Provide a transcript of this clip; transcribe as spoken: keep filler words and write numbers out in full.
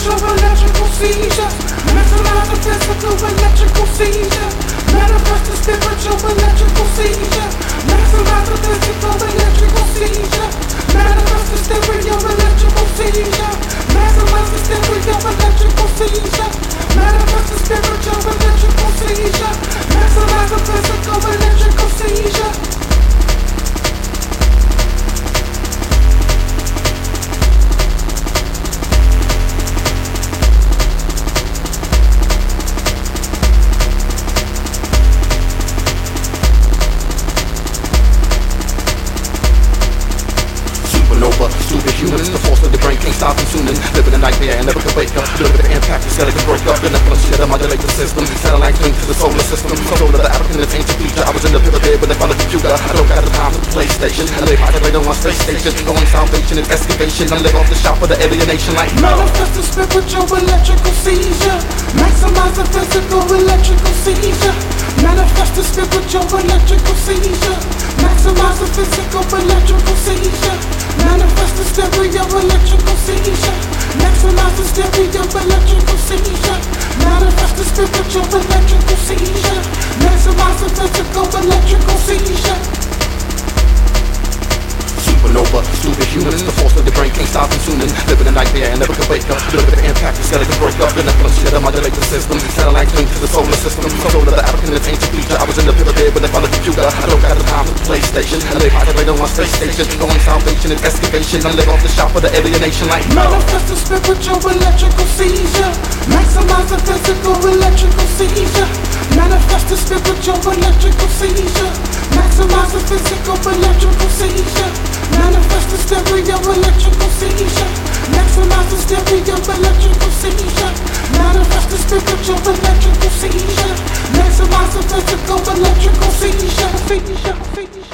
spiritual, electrical seizures. Maximize the physical, electrical seizure. Manifest the spiritual, electrical seizure. Maximize the physical, electrical seizure. Manifest the stereo, electrical seizure. Maximize the stereo, electrical seizure. Manifest the spiritual, electrical seizure. Maximize the physical, electrical seizure. Supernova, superhumans, the force of the brain can't stop consuming. Living a nightmare and never can wake up. Look at the impact, the skeleton break up. The Nephilim shit, I modulate the system. Satellites linked to the solar system. Soul of the African and ancient future. I was in the pivot bed when they found the computer. I don't got the time for the PlayStation. I lay high on my space station. Going salvation and excavation. I live off the shop of the alienation like manifest the spiritual, electrical seizure. Maximize the physical, electrical seizure. Manifest the spiritual, electrical seizure. Maximize the physical, electrical seizure. Manifest the stereo, electrical seizure. Maximize the stereo, electrical seizure. Manifest the spiritual, electrical seizure. Maximize the physical, electrical seizure. Supernova, superhumans, the force of the brain can't stop consuming. Living a nightmare and never can wake up. Look at the impact, the skeleton break up. The Nephilim shit, I modulate the system. Satellites linked to the solar system. Soul of the African and ancient future. I was in the pivot bed when they found the computer. I don't got the time for the PlayStation. I lay high on my space station. Going salvation and excavation. I live off the shop of the alienation like manifest the spiritual, electrical seizure. Maximize the physical, electrical seizure. Manifest the spiritual, electrical seizure. Maximize the physical, electrical seizure. Manifest the stereo, electrical seizure. Maximize the stereo, electrical seizure. Manifest the spiritual, electrical seizure. Maximize the physical, electrical seizure. Seizure, seizure.